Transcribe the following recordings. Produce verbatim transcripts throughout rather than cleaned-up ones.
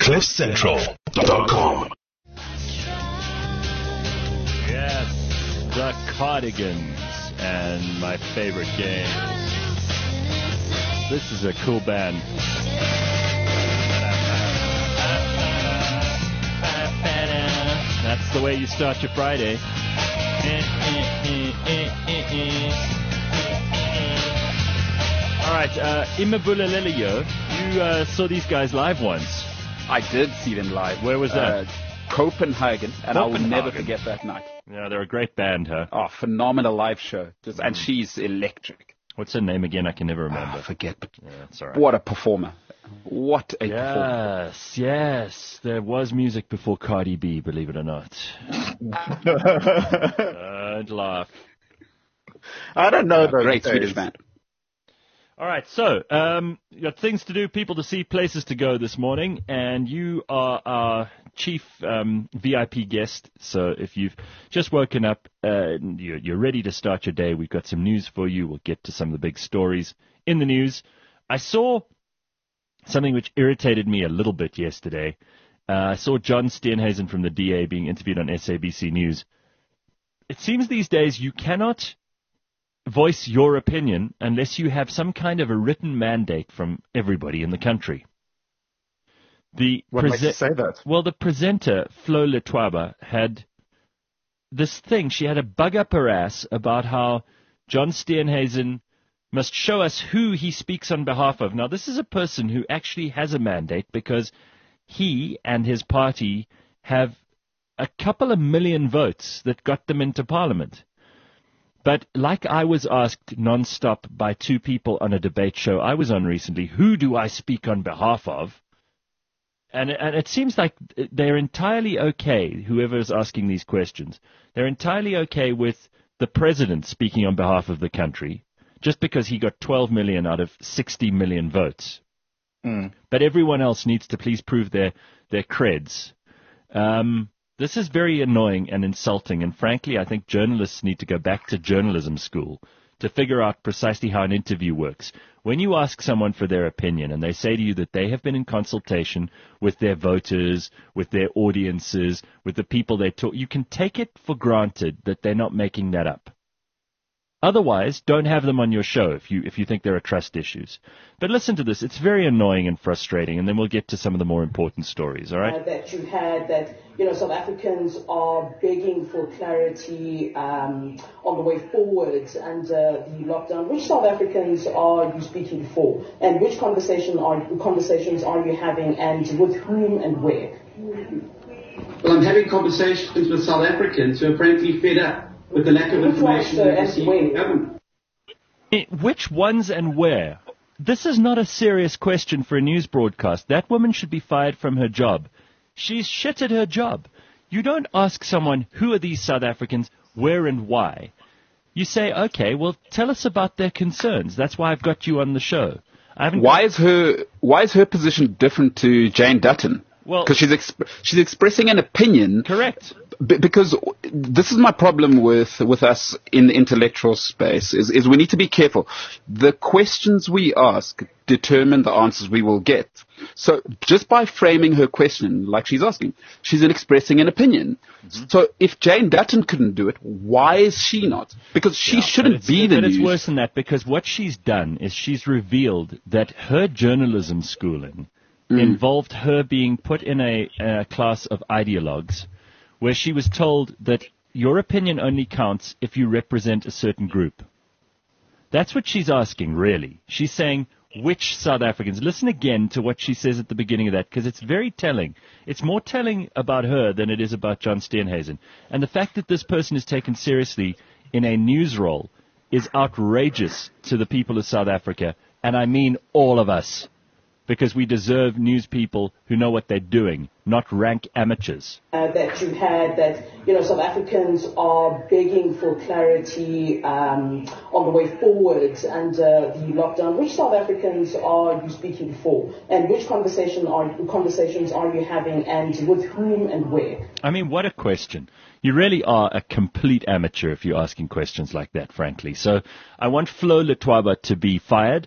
cliff central dot com. Yes, the Cardigans and my favorite game. This is a cool band. That's the way you start your Friday. All right, uh, Imabula Lelio, you uh, saw these guys live once. I did see them live. Where was that? Uh, Copenhagen, and I will Copenhagen. never forget that night. Yeah, they're a great band, huh? Oh, phenomenal live show. Just, mm. And she's electric. What's her name again? I can never remember. Oh, forget, but yeah, that's all right. What a performer. What a yes, performer. Yes, yes. There was music before Cardi B, believe it or not. Don't laugh. I don't know. Yeah, great Swedish band. All right, so um, you got things to do, people to see, places to go this morning, and you are our chief um, V I P guest. So if you've just woken up uh, and you're, you're ready to start your day, we've got some news for you. We'll get to some of the big stories in the news. I saw something which irritated me a little bit yesterday. Uh, I saw John Steenhuisen from the D A being interviewed on S A B C News. It seems these days you cannot voice your opinion unless you have some kind of a written mandate from everybody in the country. The what prese- makes you say that? Well, the presenter, Flo Letwaba, had this thing. She had a bug up her ass about how John Steenhuisen must show us who he speaks on behalf of. Now, this is a person who actually has a mandate because he and his party have a couple of million votes that got them into Parliament. But like I was asked non-stop by two people on a debate show I was on recently, who do I speak on behalf of? And, and it seems like they're entirely okay, whoever is asking these questions, they're entirely okay with the president speaking on behalf of the country, just because he got twelve million out of sixty million votes. Mm. But everyone else needs to please prove their, their creds. Um... This is very annoying and insulting, and frankly, I think journalists need to go back to journalism school to figure out precisely how an interview works. When you ask someone for their opinion and they say to you that they have been in consultation with their voters, with their audiences, with the people they talk, you can take it for granted that they're not making that up. Otherwise, don't have them on your show if you if you think there are trust issues. But listen to this. It's very annoying and frustrating, and then we'll get to some of the more important stories, all right? Uh, that you had that, you know, South Africans are begging for clarity um, on the way forward under the lockdown. Which South Africans are you speaking for? And which conversation are, conversations are you having, and with whom and where? Well, I'm having conversations with South Africans who are frankly fed up with the lack of information we receive from government. Which ones and where? This is not a serious question for a news broadcast. That woman should be fired from her job. She's shit at her job. You don't ask someone, who are these South Africans, where and why. You say, okay, well, tell us about their concerns. That's why I've got you on the show. I haven't why is her Why is her position different to Jane Dutton? Well, because she's exp- she's expressing an opinion. Correct. B- because this is my problem with with us in the intellectual space is is we need to be careful. The questions we ask determine the answers we will get. So just by framing her question like she's asking, she's expressing an opinion. Mm-hmm. So if Jane Dutton couldn't do it, why is she not? Because she yeah, shouldn't be the but news. But it's worse than that, because what she's done is she's revealed that her journalism schooling Mm. involved her being put in a, a class of ideologues where she was told that your opinion only counts if you represent a certain group. That's what she's asking, really. She's saying, which South Africans? Listen again to what she says at the beginning of that, because it's very telling. It's more telling about her than it is about John Steenhuisen. And the fact that this person is taken seriously in a news role is outrageous to the people of South Africa, and I mean all of us. Because we deserve news people who know what they're doing, not rank amateurs. Uh, that you had that, you know, South Africans are begging for clarity um, on the way forward under the lockdown. Which South Africans are you speaking for? And which conversation are, conversations are you having, and with whom and where? I mean, what a question. You really are a complete amateur if you're asking questions like that, frankly. So I want Flo Letwaba to be fired.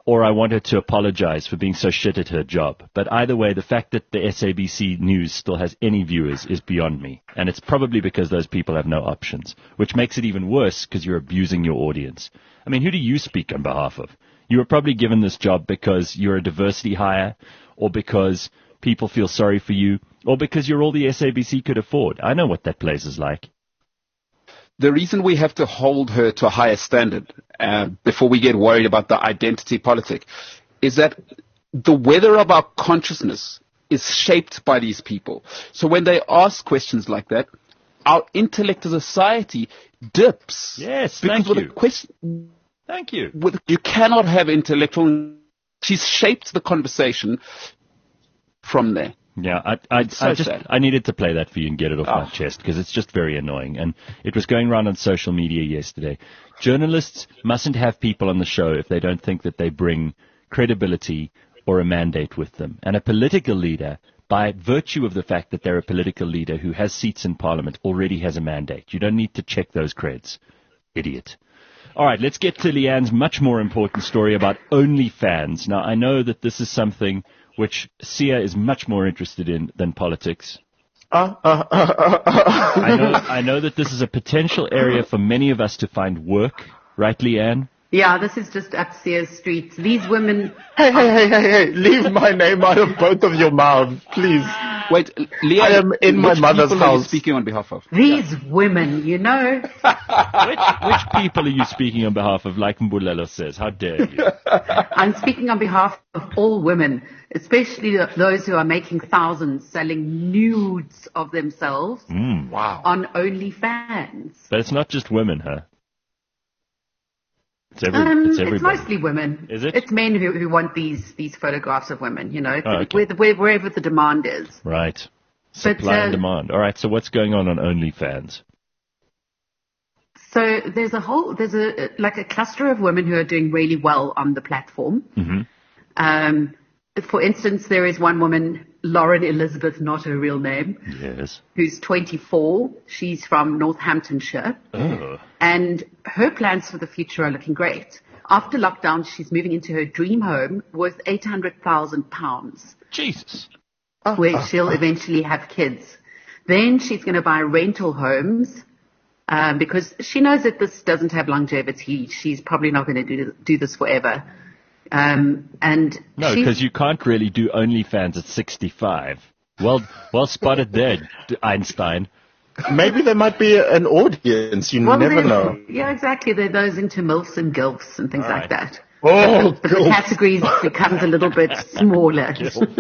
or I want her to apologize for being so shit at her job. But either way, the fact that the S A B C News still has any viewers is beyond me. And it's probably because those people have no options, which makes it even worse because you're abusing your audience. I mean, who do you speak on behalf of? You were probably given this job because you're a diversity hire, or because people feel sorry for you, or because you're all the S A B C could afford. I know what that place is like. The reason we have to hold her to a higher standard uh, before we get worried about the identity politic is that the weather of our consciousness is shaped by these people. So when they ask questions like that, our intellect as a society dips. Yes, because thank with you. A question, Thank you. with, you cannot have intellectual... She's shaped the conversation from there. Yeah, I, I, So I just, sad. I needed to play that for you and get it off Oh. my chest because it's just very annoying. And it was going around on social media yesterday. Journalists mustn't have people on the show if they don't think that they bring credibility or a mandate with them. And a political leader, by virtue of the fact that they're a political leader who has seats in parliament, already has a mandate. You don't need to check those creds. Idiot. All right, let's get to Leanne's much more important story about OnlyFans. Now, I know that this is something which Sia is much more interested in than politics. Uh, uh, uh, uh, uh. I know, I know that this is a potential area for many of us to find work, right, Leanne? Yeah, this is just up Sears Street. These women... Hey, hey, hey, hey, hey, leave my name out of both of your mouths, please. Wait, Leanne, I am in my which mother's people are you house. speaking on behalf of? These women, you know. Which, which people are you speaking on behalf of, like Mbulelo says? How dare you? I'm speaking on behalf of all women, especially those who are making thousands selling nudes of themselves Mm. Wow. on OnlyFans. But it's not just women, huh? It's, every, Um, it's it's everybody. mostly women. Is it? It's men who, who want these, these photographs of women, you know, Oh, okay. where, where, wherever the demand is. Right. But, Supply and uh, demand. All right, so what's going on on OnlyFans? So there's a whole, there's a, like a cluster of women who are doing really well on the platform. Mm-hmm. Um, for instance, there is one woman, Lauren Elizabeth, not her real name, Yes. who's twenty-four. She's from Northamptonshire. Oh. And her plans for the future are looking great. After lockdown, she's moving into her dream home worth eight hundred thousand pounds, Jesus. where she'll eventually have kids. Then she's going to buy rental homes, um, because she knows that this doesn't have longevity. She's probably not going to do, do this forever. Um, and No, she's- because you can't really do OnlyFans at sixty-five. Well, well spotted there, D- Einstein. Maybe there might be an audience. You well, never there's- know. Yeah, exactly. There are those into MILFs and GILFs and things All like right. that. Oh, But the God. categories becomes a little bit smaller.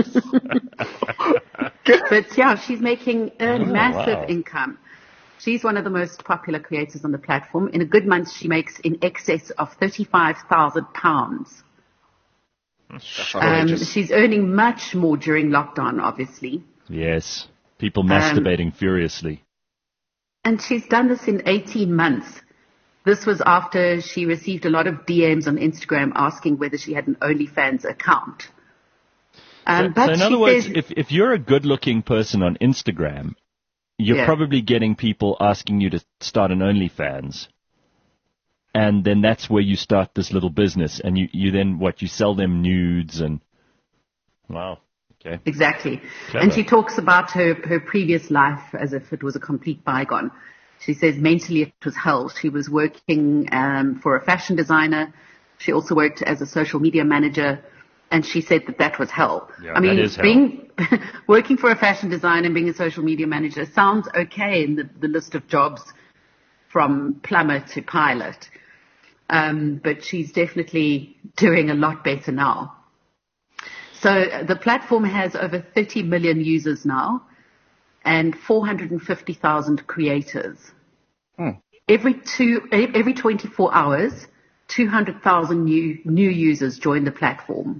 But yeah, she's making a Oh, massive wow. income. She's one of the most popular creators on the platform. In a good month, she makes in excess of thirty-five thousand pounds. Um, Outrageous. she's earning much more during lockdown, obviously. Yes. People Um, masturbating furiously. And she's done this in eighteen months. This was after she received a lot of D Ms on Instagram asking whether she had an OnlyFans account. Um, So, but so in she other words, says, if, if you're a good-looking person on Instagram, you're Yeah. probably getting people asking you to start an OnlyFans. And then that's where you start this little business. And you, you then, what, you sell them nudes and... Wow. Okay. exactly. Clever. And she talks about her, her previous life as if it was a complete bygone. She says mentally it was hell. She was working um, for a fashion designer. She also worked as a social media manager. And she said that that was hell. Yeah, I mean, that is hell. being working for a fashion designer and being a social media manager sounds okay in the, the list of jobs from plumber to pilot. Um, but she's definitely doing a lot better now. So uh, the platform has over thirty million users now and four hundred fifty thousand creators. Hmm. Every two, every twenty-four hours, two hundred thousand new, new users join the platform.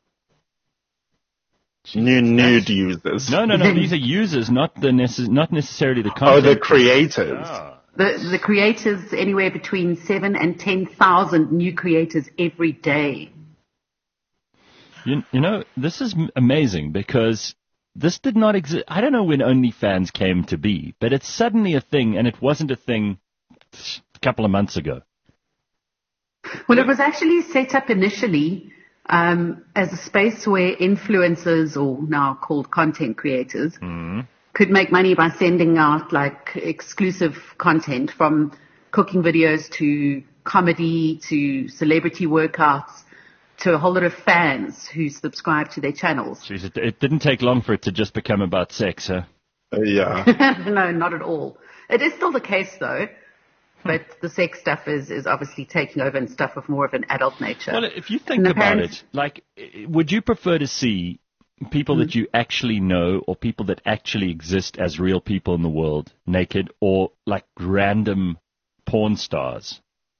New nude users. No, no, no. These are users, not the necess- not necessarily the Oh, content. the creators. Ah. The, the creators, anywhere between seven and ten thousand new creators every day. You, you know, this is m- amazing because this did not exist. I don't know when OnlyFans came to be, but it's suddenly a thing, and it wasn't a thing a couple of months ago. Well, it was actually set up initially um, as a space where influencers, or now called content creators, Mm. could make money by sending out like exclusive content, from cooking videos to comedy to celebrity workouts to a whole lot of fans who subscribe to their channels. Jeez, it, it didn't take long for it to just become about sex, huh? Uh, yeah. No, not at all. It is still the case though, but the sex stuff is, is obviously taking over and stuff of more of an adult nature. Well, if you think And the about parents- it, like, i- would you prefer to see people that you actually know, or people that actually exist as real people in the world naked, or like random porn stars?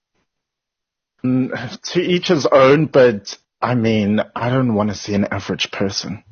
Mm, to each his own, but I mean, I don't want to see an average person.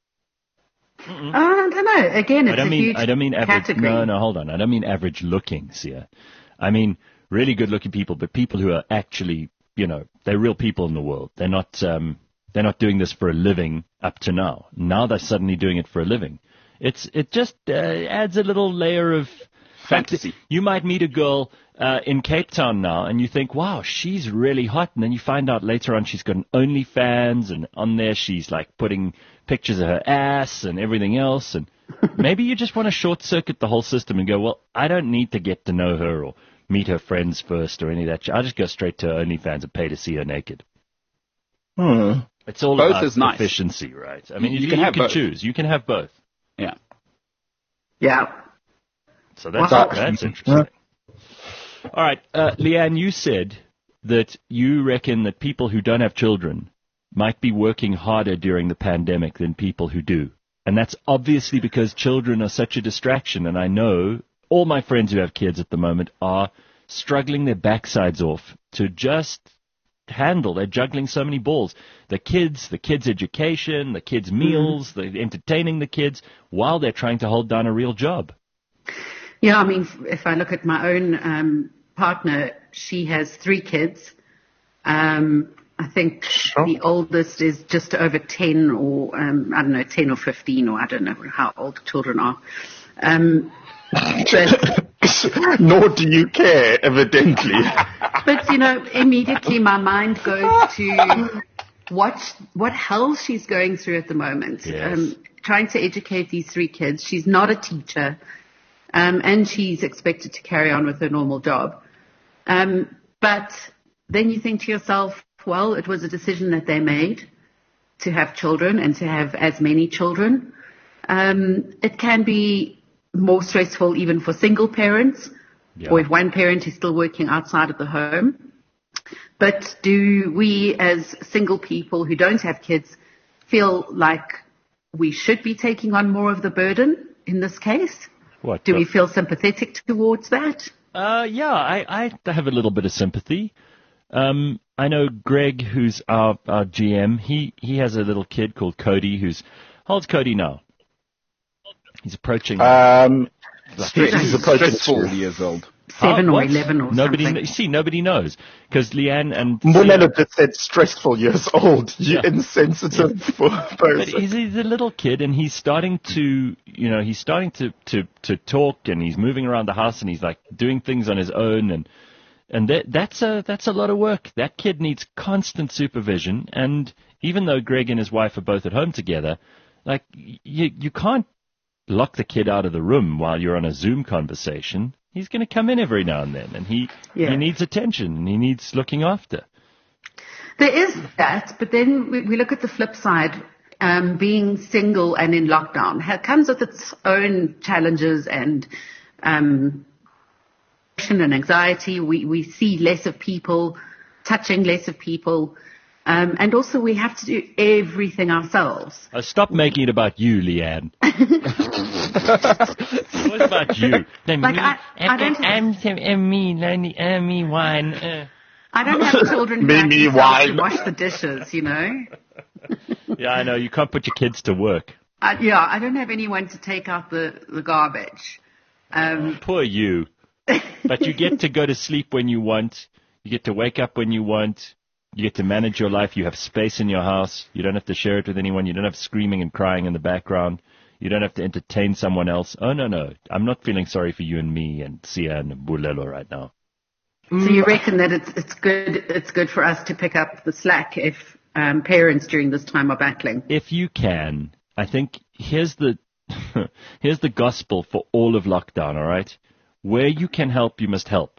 I don't know. Again, it's I don't a mean huge I don't mean average. category. No, no, hold on. I don't mean average looking, Sia. I mean really good looking people, but people who are actually, you know, they're real people in the world. They're not um, they're not doing this for a living up to now. Now they're suddenly doing it for a living. It's it just uh, adds a little layer of Fantasy. You might meet a girl uh, in Cape Town now, and you think, wow, she's really hot. And then you find out later on she's got an OnlyFans, and on there she's like putting pictures of her ass and everything else. And maybe you just want to short-circuit the whole system and go, well, I don't need to get to know her or meet her friends first or any of that. I'll just go straight to her OnlyFans and pay to see her naked. Hmm. It's all Both about is nice. efficiency, right? I mean, You you, can you have can both. choose. You can have both. Yeah. Yeah. So that's Wow. that's interesting. All right, uh, Leanne, you said that you reckon that people who don't have children might be working harder during the pandemic than people who do. And that's obviously because children are such a distraction. And I know all my friends who have kids at the moment are struggling their backsides off to just handle. They're juggling so many balls. The kids, the kids' education, the kids' meals, the entertaining the kids, while they're trying to hold down a real job. Yeah, I mean, if I look at my own um, partner, she has three kids. Um, I think Sure. the oldest is just over ten, or um, I don't know, ten or fifteen, or I don't know how old children are. Um, but, Nor do you care, evidently. but, you know, immediately my mind goes to what what hell she's going through at the moment. Yes. Um, trying to educate these three kids. She's not a teacher. Um, and she's expected to carry on with her normal job. Um, but then you think to yourself, well, it was a decision that they made to have children and to have as many children. Um, it can be more stressful even for single parents, Yeah. or if one parent is still working outside of the home. But do we as single people who don't have kids feel like we should be taking on more of the burden in this case? What? Do uh, we feel sympathetic towards that? Uh, yeah, I, I have a little bit of sympathy. Um, I know Greg, who's our, our G M, he, he has a little kid called Cody, who's, how old's Cody now? He's approaching, Um, like, he's, he's approaching Stressful two. years old. Seven How- or what? eleven or nobody, something. kn- See, nobody knows. Because Leanne and... Mbonelo just said stressful years old. You Yeah. insensitive But person. he's, he's a little kid, and he's starting to, you know, he's starting to, to, to talk, and he's moving around the house, and he's like doing things on his own, and and that that's a that's a lot of work. That kid needs constant supervision, and even though Greg and his wife are both at home together, like you you can't lock the kid out of the room while you're on a Zoom conversation. He's going to come in every now and then, and he Yeah. he needs attention, and he needs looking after. There is that, but then we, we look at the flip side. Um, being single and in lockdown ha- comes with its own challenges and um, depression and anxiety. We, we see less of people, touching less of people. Um, and also we have to do everything ourselves. Uh, stop making it about you, Leanne. It's always about you. No, Like, me, I- I don't have- I'm, I'm, I'm me, lonely, I'm me, one. Uh. I don't have children who Me, like me, themselves to wine. wash the dishes, you know. Yeah, I know. You can't put your kids to work. I, yeah, I don't have anyone to take out the, the garbage. Um, Poor you. But you get to go to sleep when you want. You get to wake up when you want. You get to manage your life. You have space in your house. You don't have to share it with anyone. You don't have screaming and crying in the background. You don't have to entertain someone else. Oh, no, no. I'm not feeling sorry for you and me and Sia and Bulelo right now. So you reckon that it's it's good it's good for us to pick up the slack if um, parents during this time are battling. If you can, I think here's the here's the gospel for all of lockdown, all right? Where you can help, you must help.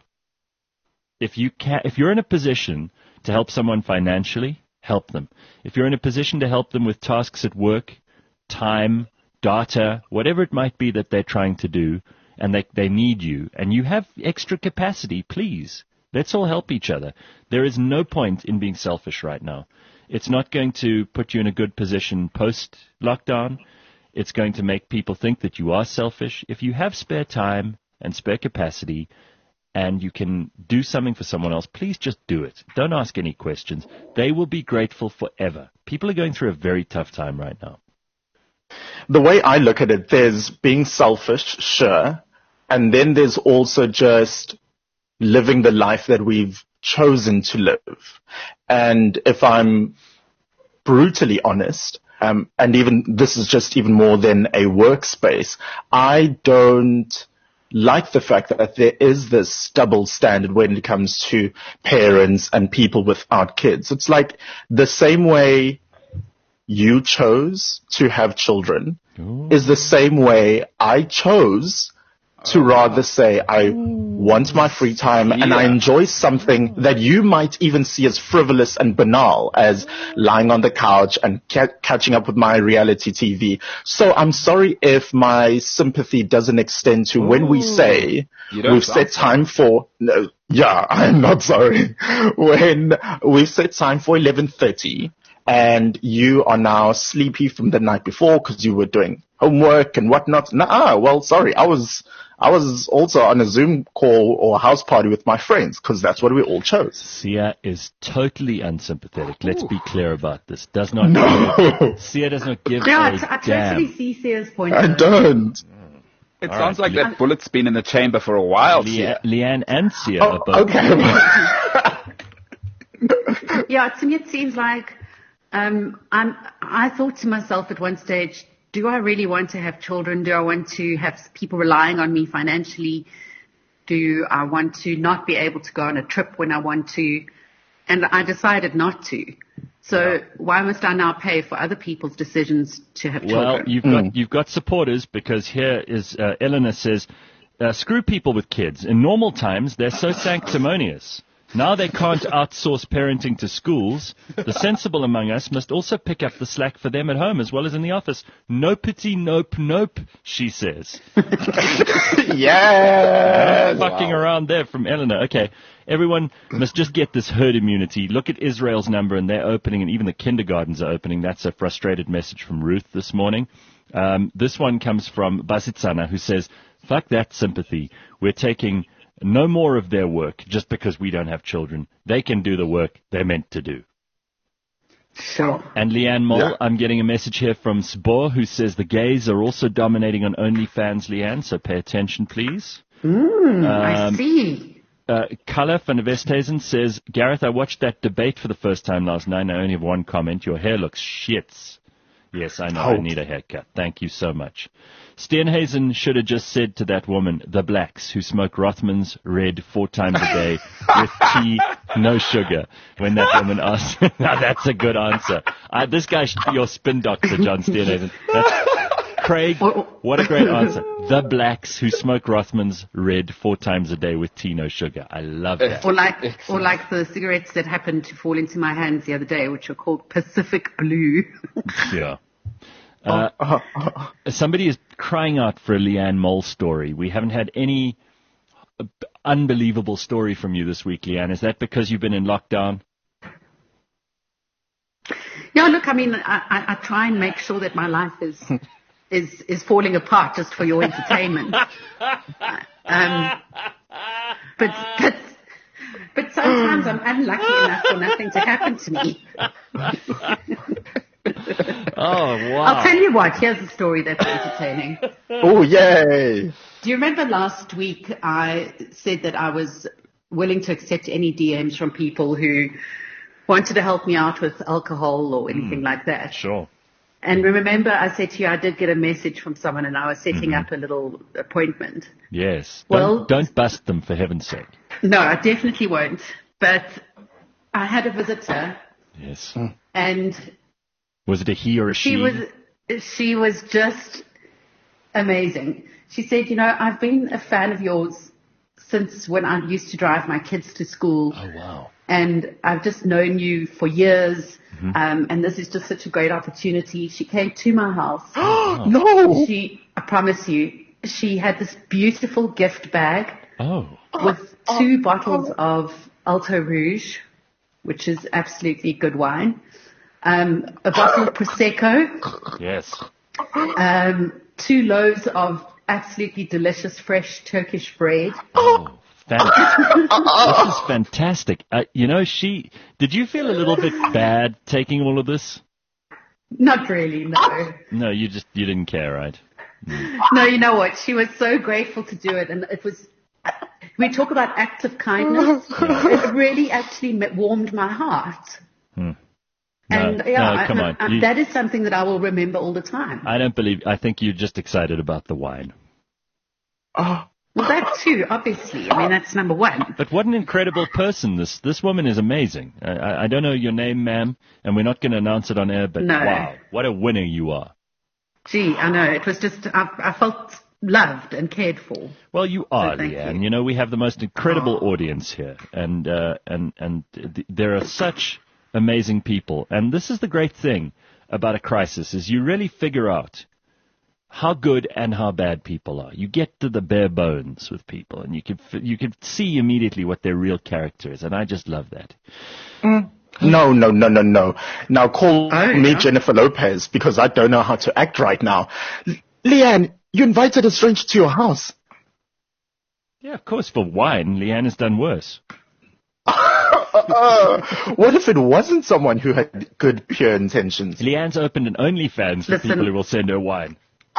If you can, if you're in a position to help someone financially, help them. If you're in a position to help them with tasks at work, time, data, whatever it might be that they're trying to do, and they, they need you, and you have extra capacity, please, let's all help each other. There is no point in being selfish right now. It's not going to put you in a good position post-lockdown. It's going to make people think that you are selfish. If you have spare time and spare capacity, and you can do something for someone else, please just do it. Don't ask any questions. They will be grateful forever. People are going through a very tough time right now. The way I look at it, there's being selfish, sure, and then there's also just living the life that we've chosen to live. And if I'm brutally honest, um, and even this is just even more than a workspace, I don't like the fact that there is this double standard when it comes to parents and people without kids. It's like the same way you chose to have children Ooh. Is the same way I chose to rather say I want my free time yeah. and I enjoy something that you might even see as frivolous and banal as lying on the couch and ca- catching up with my reality T V. So I'm sorry if my sympathy doesn't extend to Ooh. When we say we've set time for, no, yeah, I'm not sorry. When we've set time for eleven thirty and you are now sleepy from the night before because you were doing homework and whatnot. Nah, well, sorry, I was, I was also on a Zoom call or a house party with my friends because that's what we all chose. Sia is totally unsympathetic. Let's Ooh. Be clear about this. Does not. No. Give, Sia does not give no, a I, t- I damn. totally see Sia's point. I don't. It all sounds right. like Le- that bullet's been in the chamber for a while. Le- Leanne and Sia oh, are both. Okay. Yeah, to me it seems like um, I'm. I thought to myself at one stage, do I really want to have children? Do I want to have people relying on me financially? Do I want to not be able to go on a trip when I want to? And I decided not to. So yeah. why must I now pay for other people's decisions to have children? Well, you've mm. got you've got supporters because here is uh, Eleanor says, uh, screw people with kids. In normal times, they're so sanctimonious. Now they can't outsource parenting to schools. The sensible among us must also pick up the slack for them at home as well as in the office. No pity, nope, nope, she says. Yeah. No fucking wow. around there from Eleanor. Okay, everyone must just get this herd immunity. Look at Israel's number and they're opening, and even the kindergartens are opening. That's a frustrated message from Ruth this morning. Um, this one comes from Basitsana, who says, fuck that sympathy. We're taking no more of their work just because we don't have children. They can do the work they're meant to do. Sure. And Leanne Moll, yeah. I'm getting a message here from Sbo, who says the gays are also dominating on OnlyFans, Leanne, so pay attention, please. Mm, um, I see. Uh, Kala van der Westhuizen says, Gareth, I watched that debate for the first time last night, and I only have one comment. Your hair looks shits. Yes, I know, oh. I need a haircut. Thank you so much. Steenhuisen should have just said to that woman, the blacks who smoke Rothmans red four times a day with tea, no sugar, when that woman asked. Now that's a good answer. Uh, this guy should be your spin doctor, John Steenhuisen. That's, Craig, what a great answer. The blacks who smoke Rothmans red four times a day with tea, no sugar. I love that. Or like, or like the cigarettes that happened to fall into my hands the other day, which are called Pacific Blue. Yeah. Uh, oh, oh, oh. Somebody is crying out for a Leanne Moll story. We haven't had any unbelievable story from you this week, Leanne. Is that because you've been in lockdown? Yeah, look, I mean, I, I, I try and make sure that my life is is is falling apart just for your entertainment. um, but but but sometimes I'm unlucky enough for nothing to happen to me. Oh, wow. I'll tell you what, here's a story that's entertaining. Oh, yay. Do you remember last week I said that I was willing to accept any D Ms from people who wanted to help me out with alcohol or anything mm, like that? Sure. And remember I said to you I did get a message from someone and I was setting mm-hmm. up a little appointment. Yes. Well, don't, don't bust them, for heaven's sake. No, I definitely won't. But I had a visitor. Yes. And was it a he or a she? She was, she was just amazing. She said, you know, I've been a fan of yours since when I used to drive my kids to school. Oh, wow. And I've just known you for years. Mm-hmm. Um, and this is just such a great opportunity. She came to my house. Oh. No! She, I promise you, she had this beautiful gift bag Oh. with two bottles of Alto Rouge, which is absolutely good wine, um, a bottle of Prosecco, Yes. um, two loaves of absolutely delicious fresh Turkish bread. Oh, fantastic. This is fantastic. Uh, you know, she, did you feel a little bit bad taking all of this? Not really, no. No, you just, you didn't care, right? No, you know what? She was so grateful to do it, and it was. We talk about acts of kindness. It really actually warmed my heart. Hmm. No, and yeah, no, I, come I, on. I, You- that is something that I will remember all the time. I don't believe, I think you're just excited about the wine. Oh, Well, that too, obviously. I mean, that's number one. But what an incredible person. This this woman is amazing. I, I, I don't know your name, ma'am, and we're not going to announce it on air, but No. wow, what a winner you are. Gee, I know. It was just, I, I felt loved and cared for. Well, you are, thank Leanne. you. You know, we have the most incredible audience here, and uh, and and th- there are such amazing people. And this is the great thing about a crisis: is you really figure out how good and how bad people are. You get to the bare bones with people, and you can f- you can see immediately what their real character is. And I just love that. mm. No, no, no, no, no. Now call Oh, me yeah. Jennifer Lopez because I don't know how to act right now. L- Leanne, you invited a stranger to your house. Yeah, of course. For wine, Leanne has done worse. Uh, what if it wasn't someone who had good, pure intentions? Leanne's opened an OnlyFans for Listen. people who will send her wine.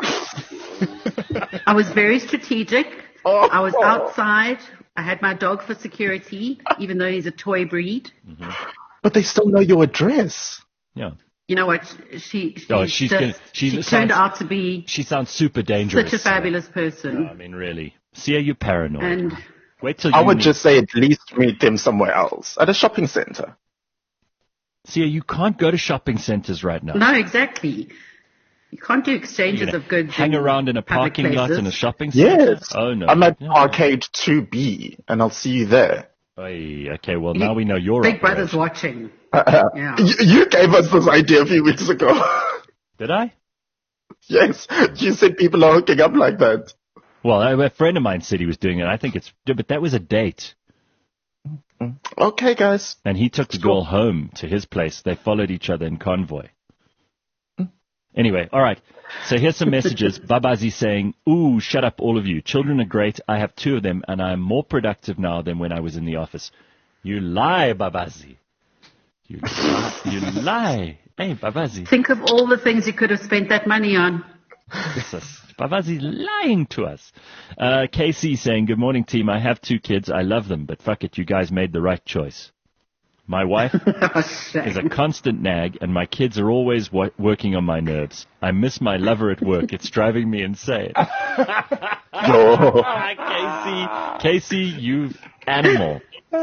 I was very strategic. Oh. I was outside. I had my dog for security, even though he's a toy breed. But they still know your address. Yeah. You know what? She, she Oh, she's just, gonna- she's- she it turned sounds- out to be She sounds super dangerous. such a fabulous person. I mean, really. See, are you paranoid? And Wait till I you would meet- just say at least meet them somewhere else, at a shopping center. See, you can't go to shopping centers right now. no, exactly. You can't do exchanges You're gonna of goods. hang in around in a public parking lot places. in a shopping center? Yes. Oh, no. I'm at No. Arcade two B, and I'll see you there. Oy, okay, well, now we know you're Big Brother's watching. Yeah. You, you gave us this idea a few weeks ago. Did I? Yes, you said people are hooking up like that. Well, a a friend of mine said he was doing it. I think it's, but that was a date. Okay, guys. And he took the girl home to his place. They followed each other in convoy. Anyway, all right. So here's some messages. Babazi saying, ooh, shut up, all of you. Children are great. I have two of them, and I am more productive now than when I was in the office. You lie, Babazi. You lie. You lie. Hey, Babazi. Think of all the things you could have spent that money on. Babazi's lying to us. Uh, Casey saying, good morning, team. I have two kids. I love them, but fuck it, you guys made the right choice. My wife is a constant nag, and my kids are always wo- working on my nerves. I miss my lover at work. It's driving me insane. No. Casey, Casey, you animal.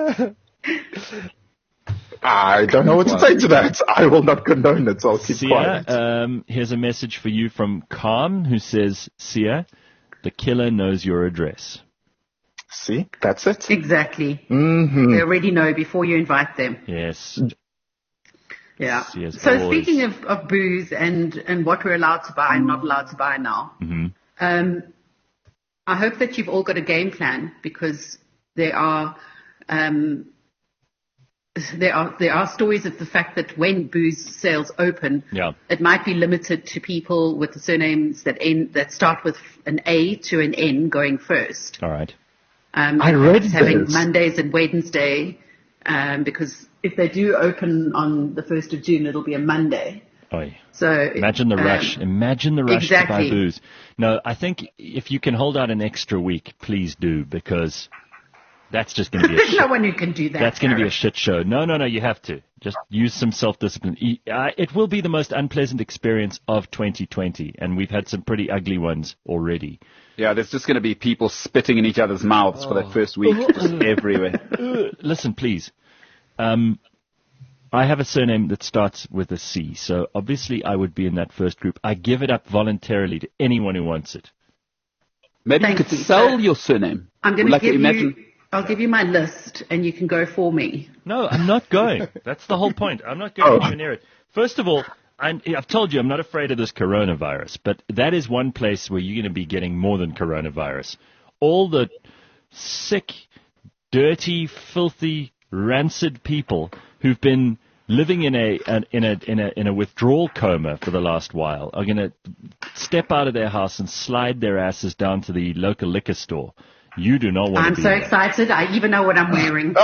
I don't know what to say to that. I will not condone it, so I'll keep Sia, quiet. um, here's a message for you from Calm, who says, Sia, the killer knows your address. See, that's it. Exactly. Mm-hmm. They already know before you invite them. Yes. Yeah. Yes, so always. speaking of, of booze and, and what we're allowed to buy and not allowed to buy now, Mm-hmm. um, I hope that you've all got a game plan because there are um, there are there are stories of the fact that when booze sales open, Yeah. it might be limited to people with the surnames that end, that start with an A to an N going first. All right. Um, I read having this. Mondays and Wednesday, um, because if they do open on the first of June, it'll be a Monday. Oy. So Imagine the um, rush. Imagine the rush to buy exactly. booze. No, I think if you can hold out an extra week, please do, because that's just going to be a There's shit. no one who can do that. That's going to be a Gareth. shit show. No, no, no, you have to. Just use some self-discipline. E- uh, It will be the most unpleasant experience of twenty twenty, and we've had some pretty ugly ones already. Yeah, there's just going to be people spitting in each other's mouths for that first week, just everywhere. Uh, Listen, please. Um, I have a surname that starts with a C, so obviously I would be in that first group. I give it up voluntarily to anyone who wants it. Maybe Thank you could you. sell Uh, your surname. I'm going to Like, give imagine- you, I'll give you my list and you can go for me. No, I'm not going. That's the whole point. I'm not going anywhere near it. First of all, I'm, I've told you I'm not afraid of this coronavirus, but that is one place where you're going to be getting more than coronavirus. All the sick, dirty, filthy, rancid people who've been living in a an, in a in a in a withdrawal coma for the last while are going to step out of their house and slide their asses down to the local liquor store. You do not want I'm to be so there. excited. I even know what I'm wearing.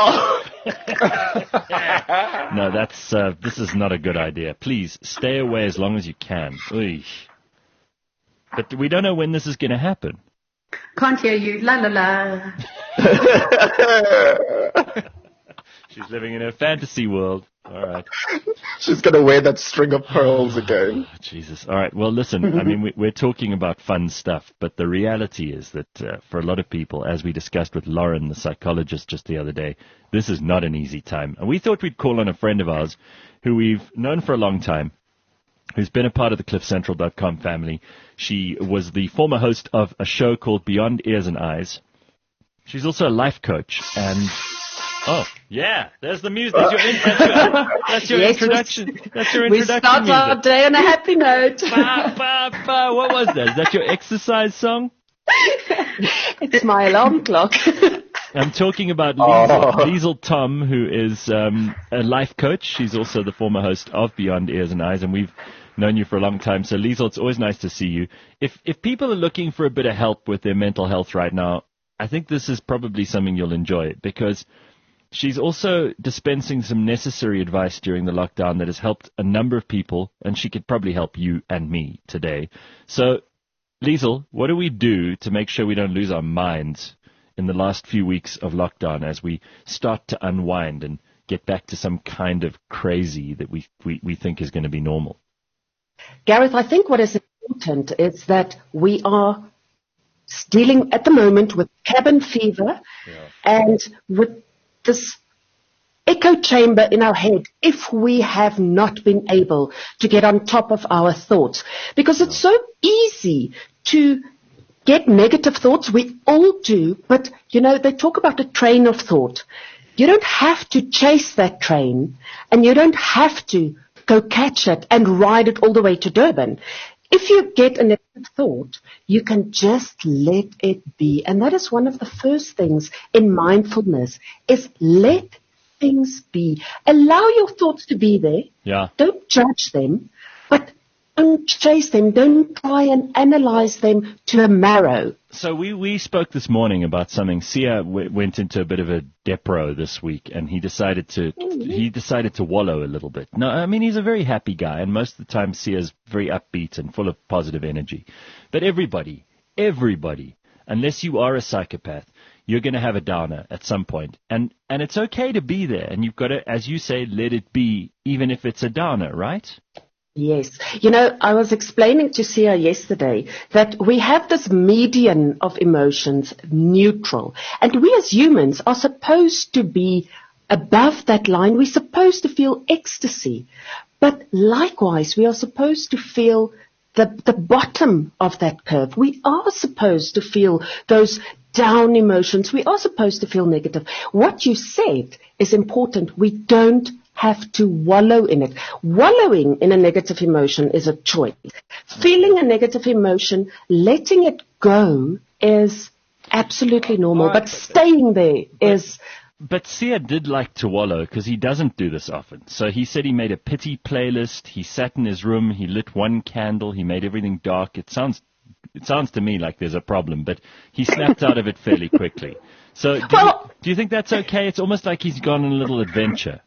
No, that's uh, this is not a good idea. Please stay away as long as you can. Oy. But we don't know when this is going to happen. Can't hear you. La la la. She's living in her fantasy world. All right. She's going to wear that string of pearls again. Oh, Jesus. All right. Well, listen, I mean, we, we're talking about fun stuff, but the reality is that uh, for a lot of people, as we discussed with Lauren, the psychologist, just the other day, this is not an easy time. And we thought we'd call on a friend of ours who we've known for a long time, who's been a part of the cliff central dot com family. She was the former host of a show called Beyond Ears and Eyes. She's also a life coach, and oh, yeah, there's the music. That's your, in, that's your, that's your Yes, introduction. That's your We introduction start our music. day on a happy note. Ba, ba, ba. What was that? Is that your exercise song? It's my alarm clock. I'm talking about Oh. Liesel, Liesel Tom, who is um, a life coach. She's also the former host of Beyond Ears and Eyes, and we've known you for a long time. So, Liesel, it's always nice to see you. If if people are looking for a bit of help with their mental health right now, I think this is probably something you'll enjoy, because she's also dispensing some necessary advice during the lockdown that has helped a number of people, and she could probably help you and me today. So, Liesel, what do we do to make sure we don't lose our minds in the last few weeks of lockdown as we start to unwind and get back to some kind of crazy that we, we, we think is going to be normal? Gareth, I think what is important is that we are dealing at the moment with cabin fever and with this echo chamber in our head if we have not been able to get on top of our thoughts. Because it's so easy to get negative thoughts. We all do. But, you know, they talk about a train of thought. You don't have to chase that train, and you don't have to go catch it and ride it all the way to Durban. If you get a negative thought, you can just let it be. And that is one of the first things in mindfulness, is let things be. Allow your thoughts to be there. Yeah. Don't judge them, but don't chase them. Don't try and analyze them to a marrow. So we, we spoke this morning about something. Sia w- went into a bit of a depro this week, and he decided to he decided to wallow a little bit. No, I mean, he's a very happy guy, and most of the time Sia's very upbeat and full of positive energy. But everybody, everybody, unless you are a psychopath, you're going to have a downer at some point. And and it's okay to be there, and you've got to, as you say, let it be, even if it's a downer, right? Yes. You know, I was explaining to Sia yesterday that we have this median of emotions, neutral, and we as humans are supposed to be above that line. We're supposed to feel ecstasy, but likewise, we are supposed to feel the, the bottom of that curve. We are supposed to feel those down emotions. We are supposed to feel negative. What you said is important. We don't have to wallow in it. Wallowing in a negative emotion is a choice. Feeling a negative emotion, letting it go is absolutely normal, All right. but staying there is... But Sia did like to wallow, because he doesn't do this often. So he said he made a pity playlist. He sat in his room. He lit one candle. He made everything dark. It sounds, it sounds to me like there's a problem, but he snapped out of it fairly quickly. So do, Well- you, do you think that's okay? It's almost like he's gone on a little adventure.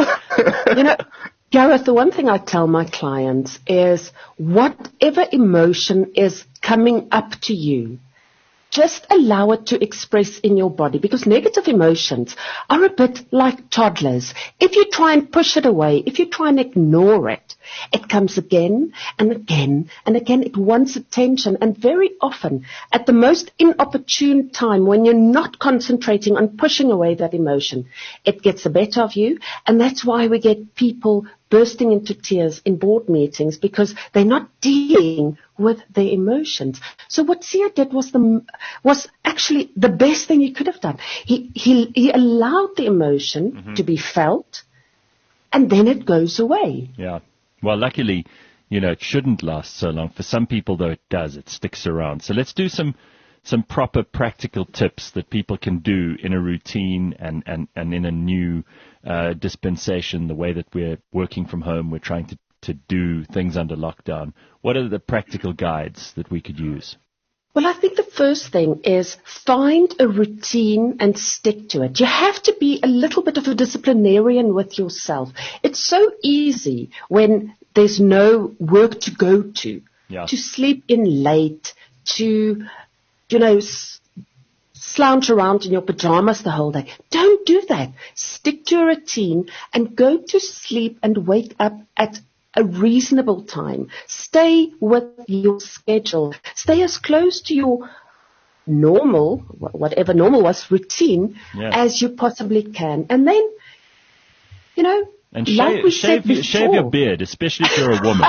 You know, Gareth, the one thing I tell my clients is whatever emotion is coming up to you, just allow it to express in your body, because negative emotions are a bit like toddlers. If you try and push it away, if you try and ignore it, it comes again and again and again. It wants attention, and very often at the most inopportune time, when you're not concentrating on pushing away that emotion, it gets the better of you. And that's why we get people bursting into tears in board meetings, because they're not dealing with their emotions. So what Sia did was the was actually the best thing he could have done. He he he allowed the emotion mm-hmm. to be felt, and then it goes away. Yeah. Well, luckily, you know, it shouldn't last so long. For some people, though, it does. It sticks around. So let's do some some proper practical tips that people can do in a routine and, and, and in a new uh, dispensation, the way that we're working from home, we're trying to, to do things under lockdown. What are the practical guides that we could use? Well, I think the first thing is find a routine and stick to it. You have to be a little bit of a disciplinarian with yourself. It's so easy when there's no work to go to, yeah. to sleep in late, to, you know, s- slouch around in your pajamas the whole day. Don't do that. Stick to a routine and go to sleep and wake up at a reasonable time. Stay with your schedule. Stay as close to your normal, whatever normal was, routine yeah. as you possibly can. And then, you know, and like shave, we shave, said before, shave your beard, especially if you're a woman.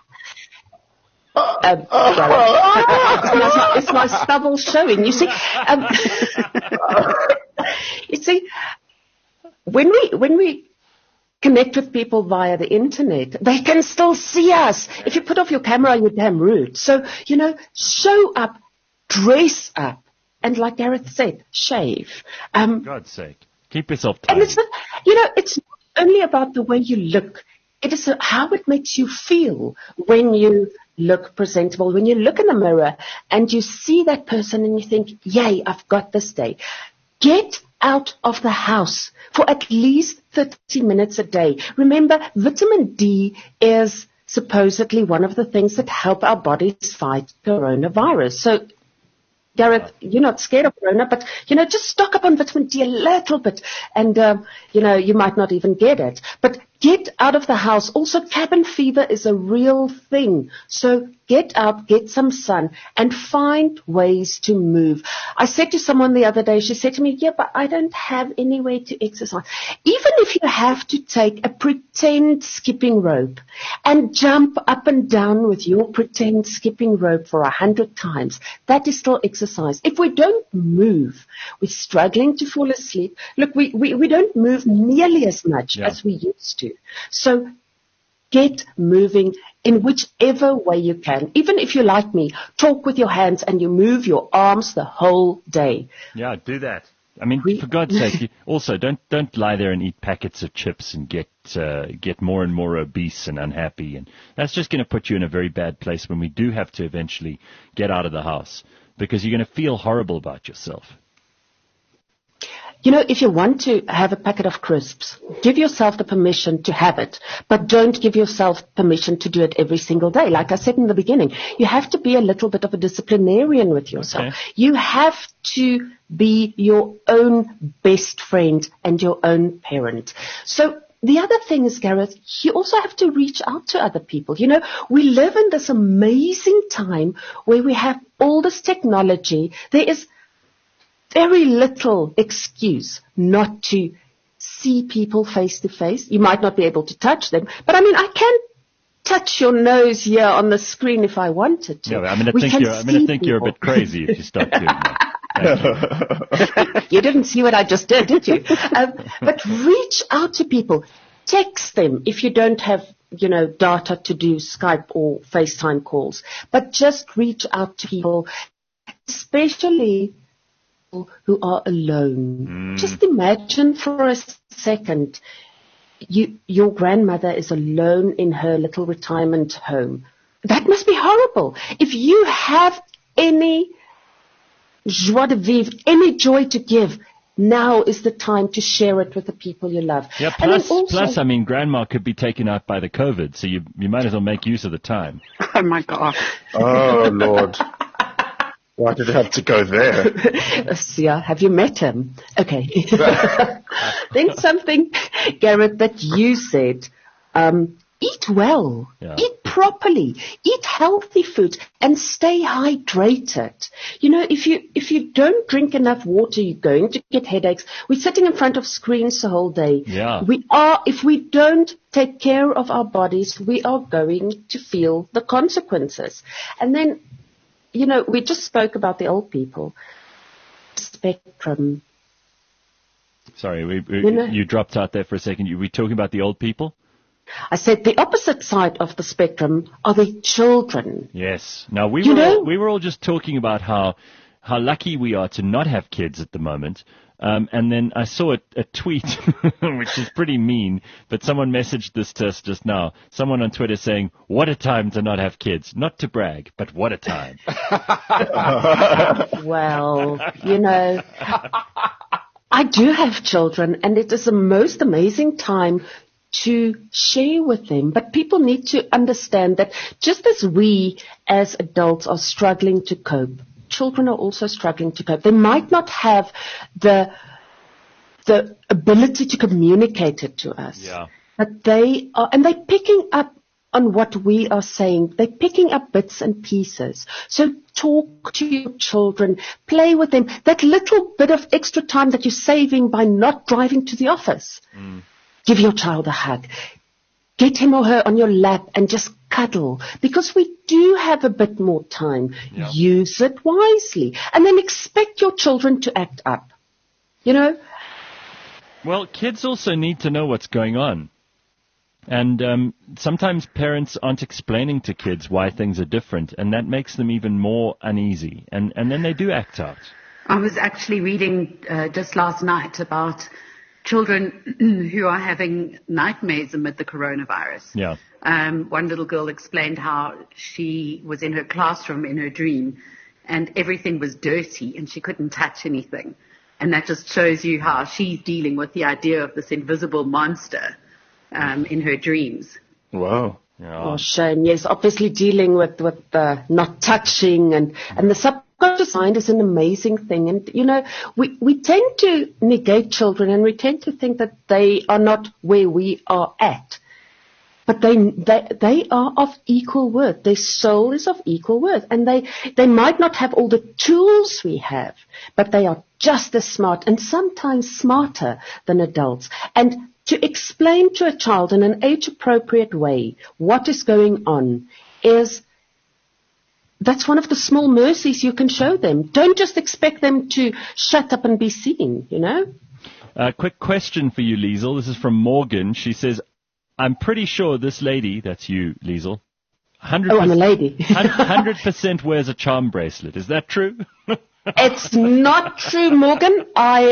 Um, it's, my, it's my stubble showing. You see, um, you see, when we when we connect with people via the internet, they can still see us. If you put off your camera, you're damn rude. So, you know, show up, dress up, and like Gareth said, shave. Um, For God's sake, keep yourself tidy. And it's not, you know, it's not only about the way you look. It is how it makes you feel when you look presentable, when you look in the mirror and you see that person and you think, yay, I've got this day. Get out of the house for at least thirty minutes a day. Remember, vitamin D is supposedly one of the things that help our bodies fight coronavirus. So, Gareth, you're not scared of corona, but, you know, just stock up on vitamin D a little bit and, um, you know, you might not even get it. But get out of the house. Also, cabin fever is a real thing. So get out, get some sun, and find ways to move. I said to someone the other day, she said to me, yeah, but I don't have any way to exercise. Even if you have to take a pretend skipping rope and jump up and down with your pretend skipping rope for a hundred times, that is still exercise. If we don't move, we're struggling to fall asleep. Look, we, we, we don't move nearly as much yeah. as we used to. So get moving in whichever way you can. Even if you, like me, talk with your hands and you move your arms the whole day. Yeah, do that. I mean, we, for God's sake, you also don't don't lie there and eat packets of chips and get uh, get more and more obese and unhappy. And that's just going to put you in a very bad place when we do have to eventually get out of the house, because you're going to feel horrible about yourself. You know, if you want to have a packet of crisps, give yourself the permission to have it, but don't give yourself permission to do it every single day. Like I said in the beginning, you have to be a little bit of a disciplinarian with yourself. Okay. You have to be your own best friend and your own parent. So the other thing is, Gareth, you also have to reach out to other people. You know, we live in this amazing time where we have all this technology. There is very little excuse not to see people face to face. You might not be able to touch them, but I mean, I can touch your nose here on the screen if I wanted to. Yeah, I'm going to think you're. I'm going to think people. You're a bit crazy if you start doing that. You didn't see what I just did, did you? Um, but reach out to people. Text them if you don't have, you know, data to do Skype or FaceTime calls. But just reach out to people, especially who are alone. Mm. Just imagine for a second, you, your grandmother is alone in her little retirement home. That must be horrible. If you have any joie de vivre, any joy to give, now is the time to share it with the people you love. Yeah, plus, also, plus, I mean, grandma could be taken out by the COVID, so you you might as well make use of the time. Oh, my God. Oh, Lord. Why did it have to go there? Yeah, have you met him? Okay. Then something, Gareth, that you said, um, eat well, yeah. eat properly, eat healthy food, and stay hydrated. You know, if you if you don't drink enough water, you're going to get headaches. We're sitting in front of screens the whole day. Yeah. We are, if we don't take care of our bodies, we are going to feel the consequences. And then, you know, we just spoke about the old people. Spectrum. Sorry, we, we, you know, you dropped out there for a second. You were talking about the old people? I said the opposite side of the spectrum are the children. Yes. Now, we you were know? all, we were all just talking about how how lucky we are to not have kids at the moment. Um, and then I saw a, a tweet, which is pretty mean, but someone messaged this to us just now. Someone on Twitter saying, what a time to not have kids. Not to brag, but what a time. Well, you know, I do have children, and it is the most amazing time to share with them. But people need to understand that just as we as adults are struggling to cope, children are also struggling to cope. They might not have the the ability to communicate it to us. Yeah. But they are, and they're picking up on what we are saying. They're picking up bits and pieces. So talk to your children, play with them. That little bit of extra time that you're saving by not driving to the office. Mm. Give your child a hug. Get him or her on your lap and just cuddle, because we do have a bit more time. Yeah. Use it wisely, and then expect your children to act up. You know? Well, kids also need to know what's going on. And um, sometimes parents aren't explaining to kids why things are different, and that makes them even more uneasy. And, and then they do act out. I was actually reading uh, just last night about children who are having nightmares amid the coronavirus. Yeah. Um, one little girl explained how she was in her classroom in her dream and everything was dirty and she couldn't touch anything. And that just shows you how she's dealing with the idea of this invisible monster um, in her dreams. Wow. Yeah. Oh, shame. Yes, obviously dealing with, with uh, not touching and, and the subconscious mind is an amazing thing. And, you know, we, we tend to negate children and we tend to think that they are not where we are at. But they, they, they are of equal worth. Their soul is of equal worth. And they, they might not have all the tools we have, but they are just as smart and sometimes smarter than adults. And to explain to a child in an age-appropriate way what is going on is, that's one of the small mercies you can show them. Don't just expect them to shut up and be seen, you know? A uh, quick question for you, Liesl. This is from Morgan. She says, I'm pretty sure this lady, that's you, Liesl, one hundred percent, oh, I'm a lady. one hundred percent wears a charm bracelet. Is that true? It's not true, Morgan. I...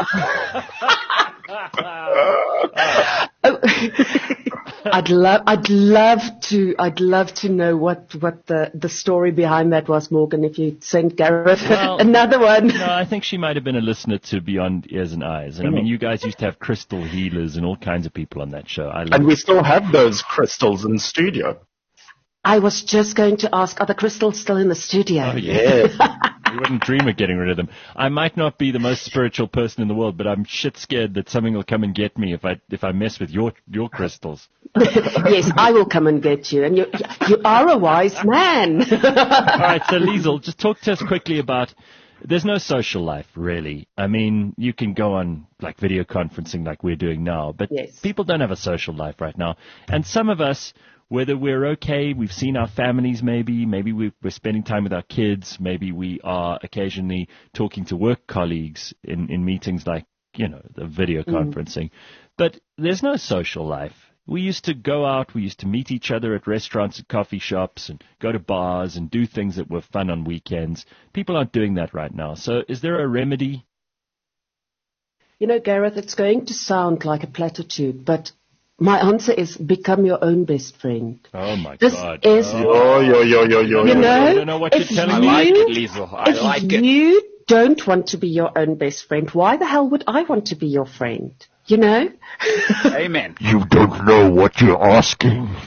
Uh... oh. I'd love, I'd love to, I'd love to know what, what the, the story behind that was, Morgan. If you sent Gareth well, another one. No, I think she might have been a listener to Beyond Ears and Eyes. And mm-hmm. I mean, you guys used to have crystal healers and all kinds of people on that show. I and we still have those crystals in the studio. I was just going to ask, are the crystals still in the studio? Oh, yeah. You wouldn't dream of getting rid of them. I might not be the most spiritual person in the world, but I'm shit scared that something will come and get me if I if I mess with your your crystals. Yes, I will come and get you, and you you are a wise man. All right, so Liesl, just talk to us quickly about. There's no social life, really. I mean, you can go on like video conferencing like we're doing now, but yes. People don't have a social life right now, and some of us. Whether we're okay, we've seen our families maybe, maybe we're spending time with our kids, maybe we are occasionally talking to work colleagues in, in meetings like, you know, the video conferencing. Mm. But there's no social life. We used to go out, we used to meet each other at restaurants and coffee shops and go to bars and do things that were fun on weekends. People aren't doing that right now. So is there a remedy? You know, Gareth, it's going to sound like a platitude, but my answer is become your own best friend. Oh, my this God. Is, oh, yo, yo, yo, yo, you know, I don't know what you're telling me. I like you, it, Liesl. I if like it. If you don't want to be your own best friend, why the hell would I want to be your friend? You know? Amen. You don't know what you're asking.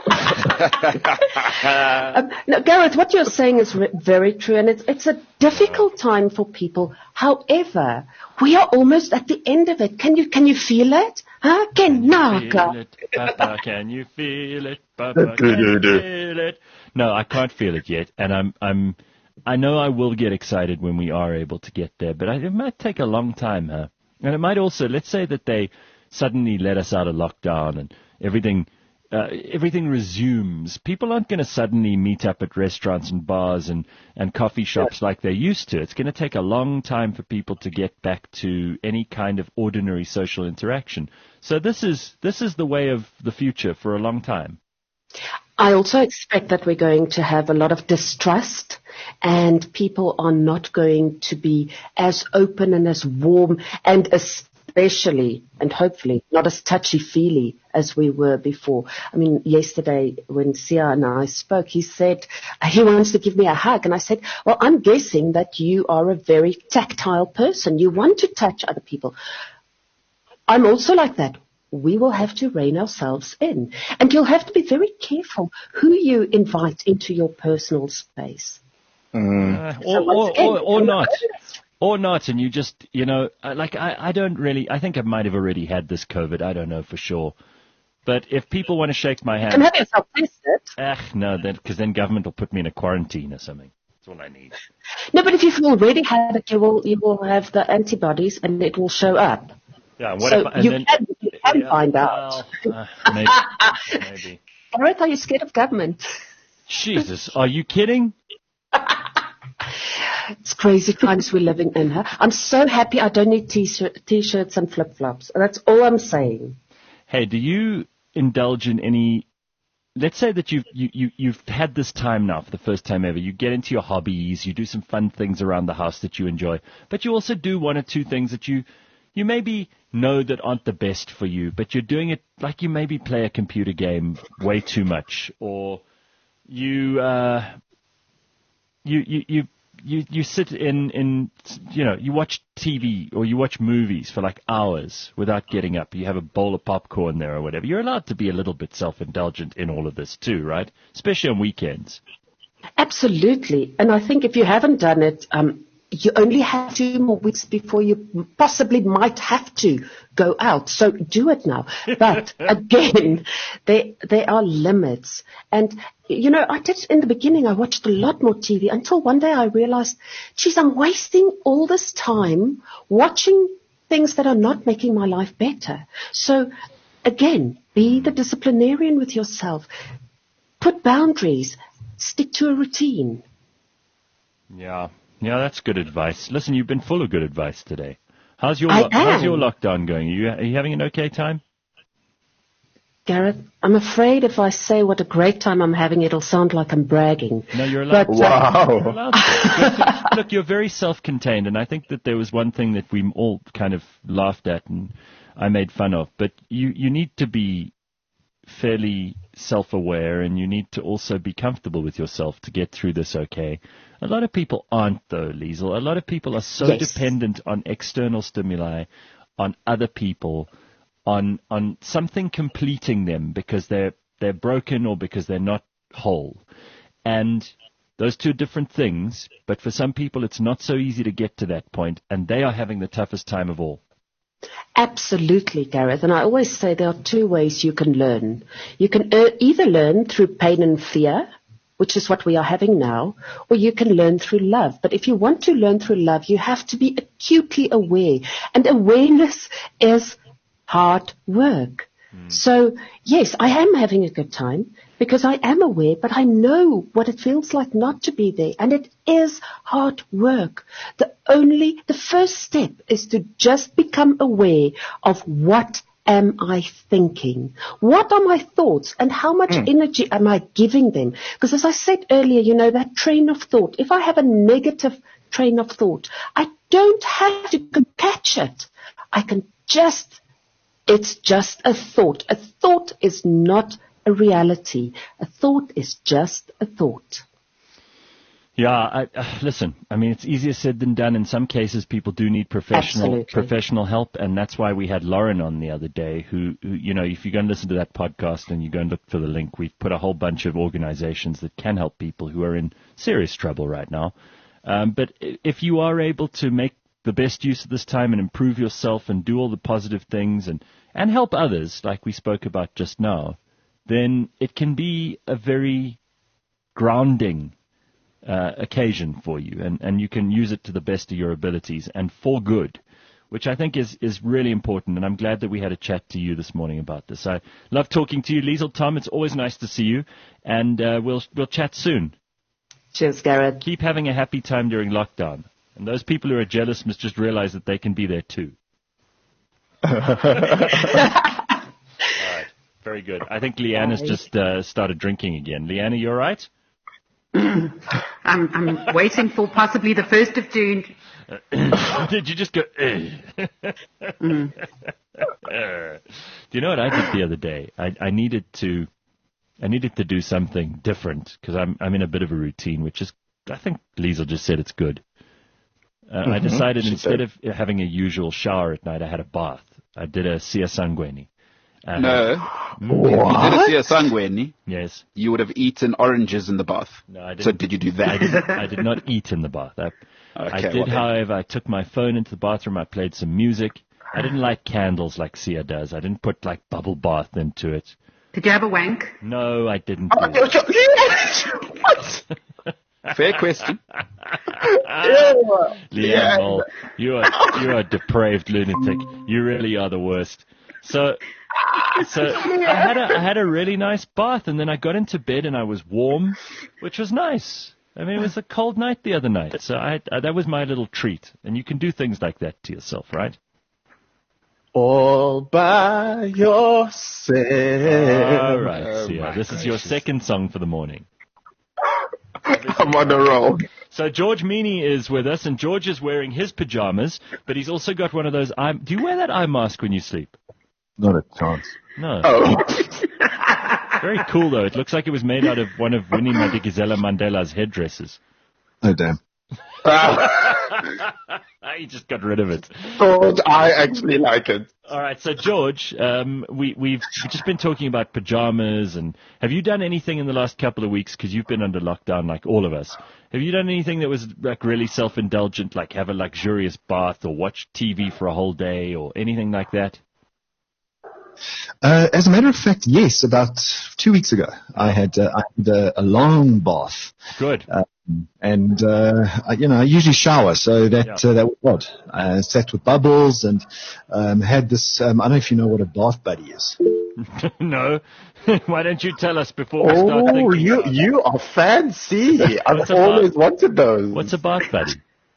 um, no, Gareth, what you're saying is re- very true, and it's, it's a difficult time for people. However, we are almost at the end of it. Can you can you feel it? Huh? Can, can you feel it, Papa? Can you feel it, Papa? Can you feel it? No, I can't feel it yet, and I'm I'm I know I will get excited when we are able to get there, but I, it might take a long time, huh? And it might also, let's say that they suddenly let us out of lockdown and everything uh, everything resumes. People aren't going to suddenly meet up at restaurants and bars and, and coffee shops like they used to. It's going to take a long time for people to get back to any kind of ordinary social interaction. So this is this is the way of the future for a long time. I also expect that we're going to have a lot of distrust, and people are not going to be as open and as warm and especially and hopefully not as touchy-feely as we were before. I mean, yesterday when Sia and I spoke, he said he wants to give me a hug, and I said, well, I'm guessing that you are a very tactile person. You want to touch other people. I'm also like that. We will have to rein ourselves in. And you'll have to be very careful who you invite into your personal space. Mm. Uh, or, or, or, or not. Or not. And you just, you know, like I, I don't really, I think I might have already had this COVID. I don't know for sure. But if people want to shake my hand. And have yourself tested. Ugh, no, because then government will put me in a quarantine or something. That's all I need. No, but if you've already had it, you will, you will have the antibodies and it will show up. Yeah, what so if, and you then, can, you can yeah, find out. Well, uh, maybe, maybe. Gareth, are you scared of government? Jesus, are you kidding? It's crazy times we're living in, huh? I'm so happy I don't need t-shirt, t-shirts and flip-flops. That's all I'm saying. Hey, do you indulge in any... Let's say that you've, you, you, you've had this time now for the first time ever. You get into your hobbies, you do some fun things around the house that you enjoy, but you also do one or two things that you... You maybe know that aren't the best for you, but you're doing it like you maybe play a computer game way too much, or you, uh, you, you, you, you, you sit in, in, you know, you watch T V or you watch movies for like hours without getting up. You have a bowl of popcorn there or whatever. You're allowed to be a little bit self-indulgent in all of this too, right? Especially on weekends. Absolutely. And I think if you haven't done it, um, you only have two more weeks before you possibly might have to go out. So do it now. But again, there, there are limits. And, you know, I did in the beginning, I watched a lot more T V until one day I realized, geez, I'm wasting all this time watching things that are not making my life better. So again, be the disciplinarian with yourself. Put boundaries. Stick to a routine. Yeah. Yeah, that's good advice. Listen, you've been full of good advice today. How's your I lo- how's am. your lockdown going? Are you, are you having an okay time? Gareth, I'm afraid if I say what a great time I'm having, it'll sound like I'm bragging. No, you're allowed. But, to. Wow. You're allowed to. Look, you're very self-contained, and I think that there was one thing that we all kind of laughed at and I made fun of. But you, you need to be fairly self-aware, and you need to also be comfortable with yourself to get through this okay. A lot of people aren't, though, Liesl. A lot of people are so yes. dependent on external stimuli, on other people, on on something completing them because they're they're broken or because they're not whole. And those two are different things, but for some people it's not so easy to get to that point, and they are having the toughest time of all. Absolutely, Gareth. And I always say there are two ways you can learn. You can uh, either learn through pain and fear, which is what we are having now, or you can learn through love. But if you want to learn through love, you have to be acutely aware. And awareness is hard work. Mm. So, yes, I am having a good time because I am aware, but I know what it feels like not to be there. And it is hard work. The only, the first step is to just become aware of what am I thinking? What are my thoughts and how much mm. energy am I giving them? Because as I said earlier, you know, that train of thought, if I have a negative train of thought, I don't have to catch it. I can just, it's just a thought. A thought is not a reality. A thought is just a thought. Yeah, I, uh, listen, I mean, it's easier said than done. In some cases, people do need professional Absolutely. professional help, and that's why we had Lauren on the other day, who, who, you know, if you go and listen to that podcast and you go and look for the link, we've put a whole bunch of organizations that can help people who are in serious trouble right now. Um, but if you are able to make the best use of this time and improve yourself and do all the positive things and, and help others, like we spoke about just now, then it can be a very grounding Uh, occasion for you, and, and you can use it to the best of your abilities and for good, which I think is, is really important, and I'm glad that we had a chat to you this morning about this. I love talking to you, Liesl. Tom, it's always nice to see you, and uh, we'll we'll chat soon. Cheers, Gareth. Keep having a happy time during lockdown, and those people who are jealous must just realize that they can be there too. All right, very good. I think Leanna's just uh, started drinking again. Leanna, you all right? I'm, I'm waiting for possibly the first of June. Did you just go? mm. Do you know what I did the other day? I, I needed to, I needed to do something different because I'm I'm in a bit of a routine, which is I think Liesl just said it's good. Uh, mm-hmm. I decided she instead said. of having a usual shower at night, I had a bath. I did a Sia Sangweni. Uh, no. What? If you did a Sia Sangweni, yes, you would have eaten oranges in the bath. No, I didn't. So did you do that? I did, I did not eat in the bath. I, okay, I did, well however, I took my phone into the bathroom. I played some music. I didn't light candles like Sia does. I didn't put like bubble bath into it. Did you have a wank? No, I didn't. Do what? Fair question. Leanne, well, you are you are a depraved lunatic. You really are the worst. So, so I had a I had a really nice bath, and then I got into bed and I was warm, which was nice. I mean, it was a cold night the other night, so I, I that was my little treat. And you can do things like that to yourself, right? All by yourself. All right, oh, Sia. This gracious. is your second song for the morning. I'm on a roll. So George Meany is with us, and George is wearing his pajamas, but he's also got one of those eye... Do you wear that eye mask when you sleep? Not a chance. No. Oh. Very cool, though. It looks like it was made out of one of Winnie Madikizela Mandela's headdresses. Oh, damn. He just got rid of it. George, I actually like it. All right, so George, um, we, we've just been talking about pajamas, and have you done anything in the last couple of weeks, because you've been under lockdown like all of us, have you done anything that was like really self-indulgent, like have a luxurious bath or watch T V for a whole day or anything like that? Uh, as a matter of fact, yes. About two weeks ago, I had, uh, I had a, a long bath. Good. Uh, and uh, I, you know, I usually shower, so that Yeah. uh, that was odd. I sat with bubbles and um, had this. Um, I don't know if you know what a bath buddy is. No. Why don't you tell us before we start Oh, thinking you about it? you are fancy. I've What's a always bath- wanted those. What's a bath buddy?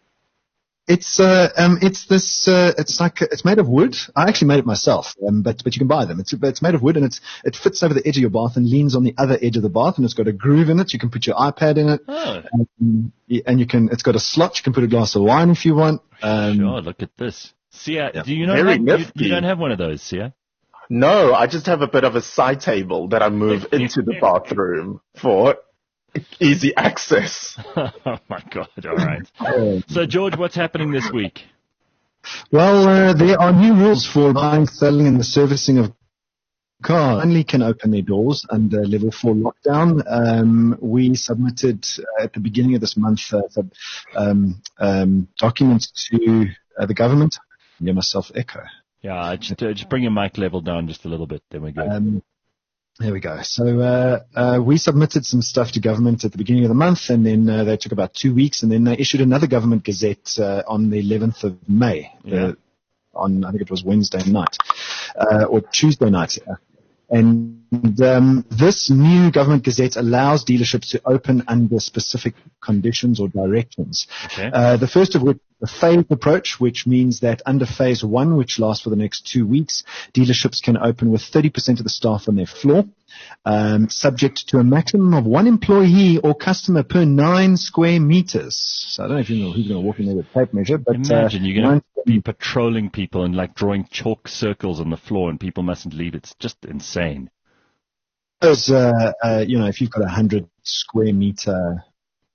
It's uh, um, it's this. Uh, it's like it's made of wood. I actually made it myself, um, but but you can buy them. It's it's made of wood and it's it fits over the edge of your bath and leans on the other edge of the bath, and it's got a groove in it. You can put your iPad in it, Oh, um, and you can. It's got a slot. You can put a glass of wine if you want. Um, sure. Look at this. Sia, Yeah. do you not Very have, you, nifty. you don't have one of those, Sia? No, I just have a bit of a side table that I move into the bathroom for easy access. Oh, my God. All right. uh, So, George, what's happening this week? Well, uh, there are new rules for buying, selling, and the servicing of cars. Only can open their doors under level four lockdown. Um, we submitted uh, at the beginning of this month uh, the, um, um, documents to uh, the government. Yeah, myself echo. Yeah, just, uh, just bring your mic level down just a little bit. Then we go. Um, there we go. So uh, uh, we submitted some stuff to government at the beginning of the month, and then uh, they took about two weeks, and then they issued another government gazette uh, on the eleventh of May. Yeah. Uh, on I think it was Wednesday night uh, or Tuesday night. Uh, And um, this new government gazette allows dealerships to open under specific conditions or directions. Okay. Uh, the first of which the phased approach, which means that under phase one, which lasts for the next two weeks, dealerships can open with thirty percent of the staff on their floor, um, subject to a maximum of one employee or customer per nine square meters. So I don't know if you know who's going to walk in there with a tape measure, but Imagine uh, you're going nine- to be patrolling people and like drawing chalk circles on the floor, and people mustn't leave. It's just insane. Because, uh, uh, you know, if you've got a hundred square meter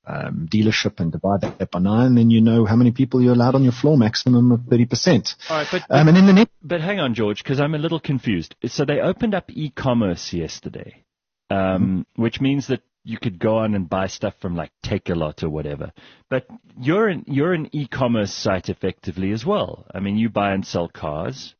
um, dealership and divide that by nine, then you know how many people you're allowed on your floor, maximum of thirty percent. All right, but, but, um, and then the next, but hang on, George, because I'm a little confused. So they opened up e-commerce yesterday, um, mm-hmm. which means that you could go on and buy stuff from like Takealot or whatever. But you're an, you're an e-commerce site effectively as well. I mean, you buy and sell cars.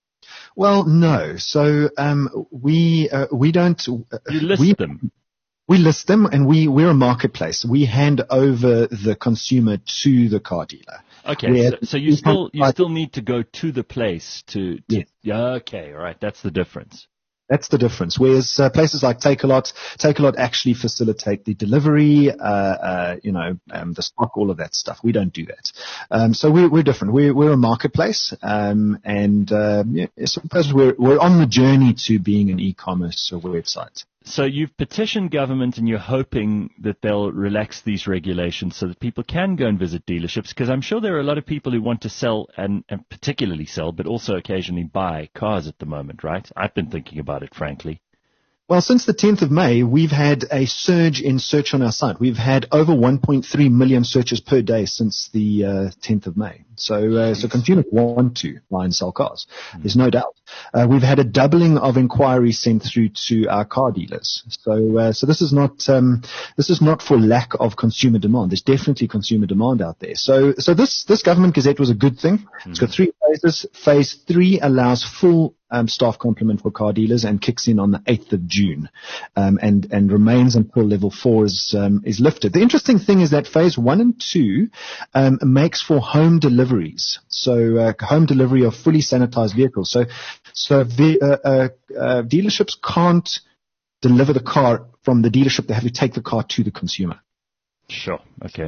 Well, no. So um, we uh, we don't. Uh, you list we, them. We list them, and we we're a marketplace. We hand over the consumer to the car dealer. Okay, so, so you still you still need to go to the place to. to yes. Yeah. Okay. All right. That's the difference. That's the difference. Whereas uh, places like Takealot, Takealot actually facilitate the delivery, uh, uh, you know, um, the stock, all of that stuff. We don't do that. Um, so we're, we're different. We're, we're a marketplace, um, and uh, yeah, I suppose we're we're on the journey to being an e-commerce website. So you've petitioned government and you're hoping that they'll relax these regulations so that people can go and visit dealerships, because I'm sure there are a lot of people who want to sell and, and particularly sell, but also occasionally buy cars at the moment, right? I've been thinking about it, frankly. Well, since the tenth of May, we've had a surge in search on our site. We've had over one point three million searches per day since the uh, tenth of May. So, uh, so consumers want to buy and sell cars. Mm. There's no doubt. Uh, we've had a doubling of inquiries sent through to our car dealers. So, uh, so this is not um, this is not for lack of consumer demand. There's definitely consumer demand out there. So, so this this government gazette was a good thing. Mm. It's got three phases. Phase three allows full Um, staff complement for car dealers and kicks in on the eighth of June, um, and and remains until level four is um, is lifted. The interesting thing is that phase one and two um, makes for home deliveries, so uh, home delivery of fully sanitized vehicles. So so the, uh, uh, uh, dealerships can't deliver the car from the dealership; they have to take the car to the consumer. Sure. Okay.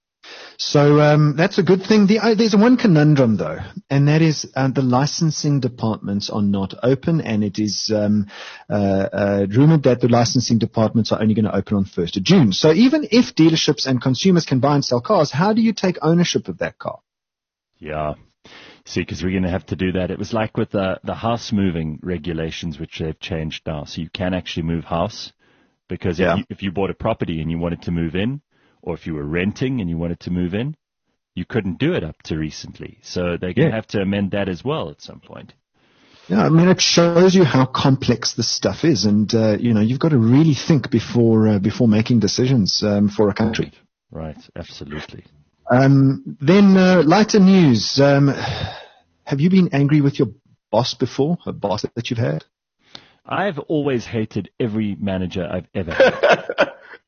So um, that's a good thing. The, uh, there's one conundrum, though, and that is uh, the licensing departments are not open, and it is um, uh, uh, rumored that the licensing departments are only going to open on first of June. So even if dealerships and consumers can buy and sell cars, how do you take ownership of that car? Yeah. See, because we're going to have to do that. It was like with the, the house moving regulations, which they've changed now. So you can actually move house, because yeah. if, you, if you bought a property and you wanted to move in, or if you were renting and you wanted to move in, you couldn't do it up to recently. So they're going to yeah. have to amend that as well at some point. Yeah, I mean, it shows you how complex this stuff is. And, uh, you know, you've got to really think before uh, before making decisions um, for a country. Right, right. Absolutely. Um, then uh, lighter news. Um, have you been angry with your boss before, a boss that you've had? I've always hated every manager I've ever had.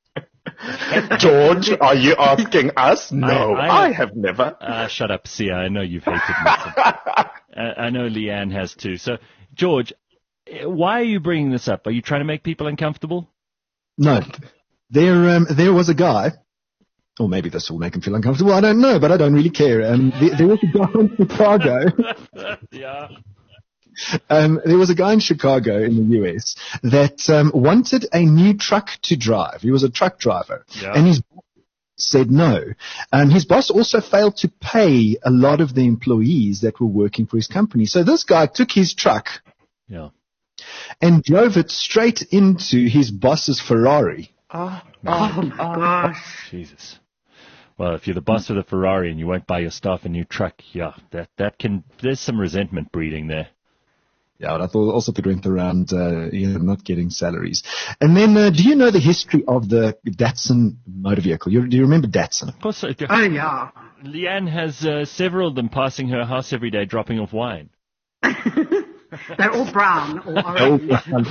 George, are you asking us? No, I, I, I have never. Uh, shut up, Sia. I know you've hated me. uh, I know Leanne has too. So, George, why are you bringing this up? Are you trying to make people uncomfortable? No. There, um, there was a guy, or maybe this will make him feel uncomfortable. I don't know, but I don't really care. Um, there, there was a guy in Chicago. yeah. Um, there was a guy in Chicago in the U S that um, wanted a new truck to drive. He was a truck driver, yeah. and his boss said no. Um, his boss also failed to pay a lot of the employees that were working for his company. So this guy took his truck yeah. and drove it straight into his boss's Ferrari. Oh, oh my gosh. Jesus. Well, if you're the boss of the Ferrari and you won't buy your staff a new truck, yeah, that, that can, there's some resentment breeding there. Yeah, but I thought also it went around, uh, you know, not getting salaries. And then, uh, do you know the history of the Datsun motor vehicle? You, do you remember Datsun? Of course. Uh, oh, yeah. Leanne has uh, several of them passing her house every day, dropping off wine. They're all brown or orange.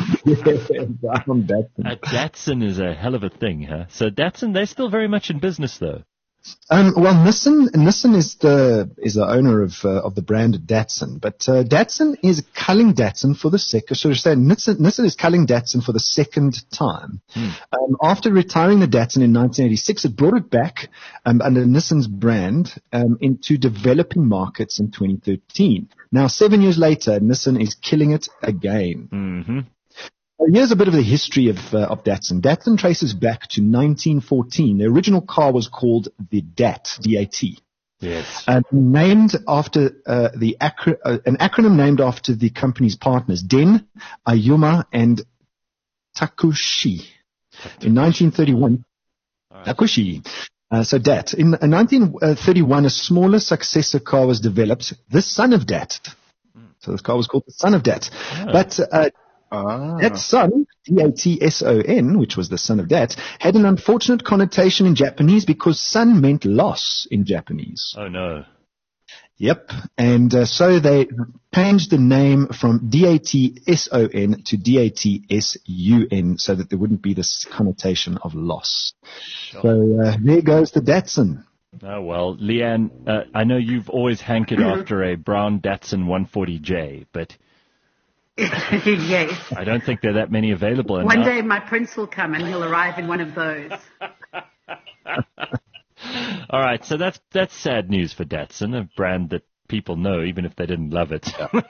brown Datsun. A Datsun is a hell of a thing, huh? So Datsun, they're still very much in business, though. Um, well, Nissan, Nissan is the is the owner of uh, of the brand Datsun, but uh, Datsun is culling Datsun for the second. So to say, Nissan, Nissan is culling Datsun for the second time. Hmm. Um, after retiring the Datsun in nineteen eighty-six, it brought it back um, under Nissan's brand um, into developing markets in twenty thirteen. Now, seven years later, Nissan is killing it again. Mm-hmm. Here's a bit of the history of, uh, of Datsun. Datsun traces back to nineteen fourteen. The original car was called the D A T, D A T. Yes. Uh, named after uh, the acro- uh, an acronym named after the company's partners, Den, Ayuma, and Takushi. In nineteen thirty-one, Right. Akushi. Uh, so Dat. In uh, nineteen thirty-one, a smaller successor car was developed, the son of Dat. Mm. So this car was called the son of Dat. Oh. But uh, ah. that son, D A T S O N, which was the son of Dat, had an unfortunate connotation in Japanese because son meant loss in Japanese. Oh, no. Yep. And uh, so they changed the name from D A T S O N to D A T S U N so that there wouldn't be this connotation of loss. Sure. So uh, there goes the Datsun. Oh, well, Leanne, uh, I know you've always hankered after a brown Datsun one forty J, but yes. I don't think there are that many available. One enough. day my prince will come and he'll arrive in one of those. All right, so that's that's sad news for Datsun, a brand that people know, even if they didn't love it.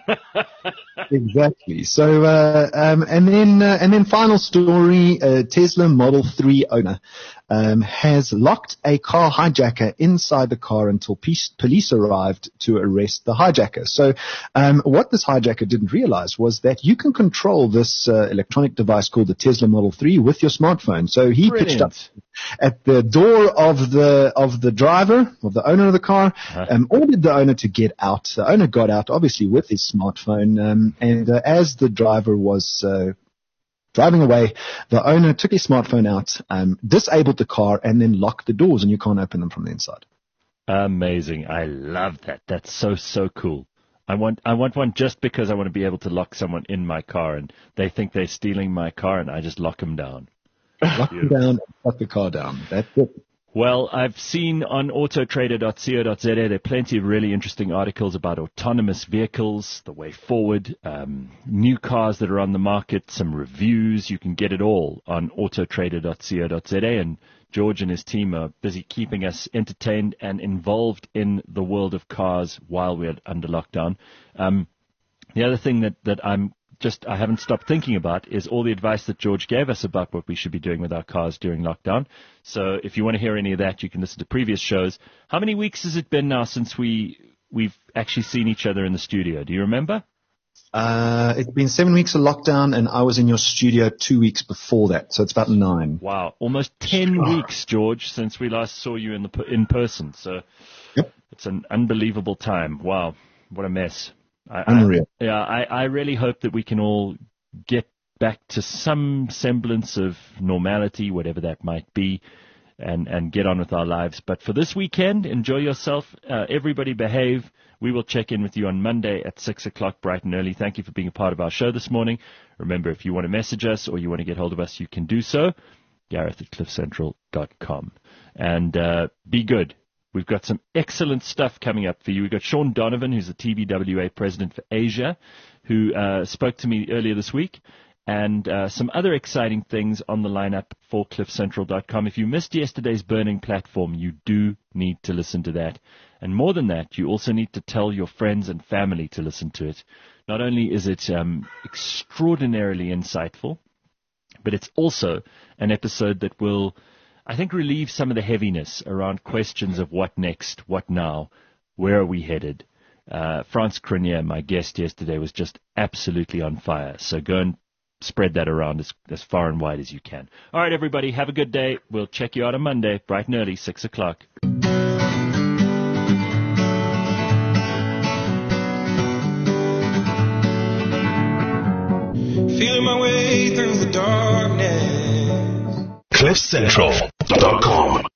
Exactly. So, uh, um, and then uh, and then final story: uh, Tesla Model three owner um, has locked a car hijacker inside the car until police, police arrived to arrest the hijacker. So, um, what this hijacker didn't realize was that you can control this uh, electronic device called the Tesla Model three with your smartphone. So he Brilliant. pitched up at the door of the of the driver, of the owner of the car, uh-huh. um, ordered the owner to get out. The owner got out, obviously with his smartphone, um, and uh, as the driver was uh, driving away, the owner took his smartphone out, um, disabled the car, and then locked the doors, and you can't open them from the inside. Amazing! I love that. That's so so cool. I want I want one just because I want to be able to lock someone in my car, and they think they're stealing my car, and I just lock them down. Lock them down and lock the car down. That's it. Well, I've seen on autotrader dot co dot za there are plenty of really interesting articles about autonomous vehicles, the way forward, um, new cars that are on the market, some reviews. You can get it all on autotrader dot co dot za, and George and his team are busy keeping us entertained and involved in the world of cars while we're under lockdown. Um, the other thing that, that I'm just I haven't stopped thinking about is all the advice that George gave us about what we should be doing with our cars during lockdown. So if you want to hear any of that, you can listen to previous shows. How many weeks has it been now since we, we've actually seen each other in the studio? Do you remember? Uh, it's been seven weeks of lockdown, and I was in your studio two weeks before that, so it's about nine. Wow, almost ten oh. weeks, George, since we last saw you in the in person. So yep. It's an unbelievable time. Wow, what a mess. I, Unreal. I, yeah, I, I really hope that we can all get back to some semblance of normality, whatever that might be, and, and get on with our lives. But for this weekend, enjoy yourself. Uh, everybody behave. We will check in with you on Monday at six o'clock bright and early. Thank you for being a part of our show this morning. Remember, if you want to message us or you want to get hold of us, you can do so. Gareth at cliff central dot com. And uh, be good. We've got some excellent stuff coming up for you. We've got Sean Donovan, who's the T B W A president for Asia, who uh, spoke to me earlier this week, and uh, some other exciting things on the lineup for cliff central dot com. If you missed yesterday's Burning Platform, you do need to listen to that. And more than that, you also need to tell your friends and family to listen to it. Not only is it um, extraordinarily insightful, but it's also an episode that will, I think, relieve some of the heaviness around questions of what next, what now, where are we headed. Uh, Frans Cronje, my guest yesterday, was just absolutely on fire. So go and spread that around as, as far and wide as you can. All right, everybody, have a good day. We'll check you out on Monday, bright and early, six o'clock. Feeling my way through the darkness. cliff central dot com